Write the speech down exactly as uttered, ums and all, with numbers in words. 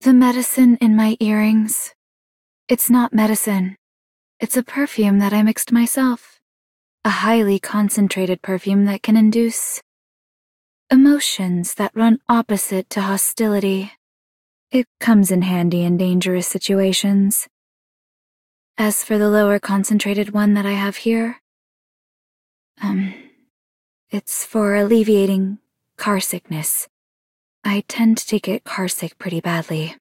The medicine in my earrings. It's not medicine. It's a perfume that I mixed myself. A highly concentrated perfume that can induce emotions that run opposite to hostility. It comes in handy in dangerous situations. As for the lower concentrated one that I have here, um, it's for alleviating car sickness. I tend to get carsick pretty badly.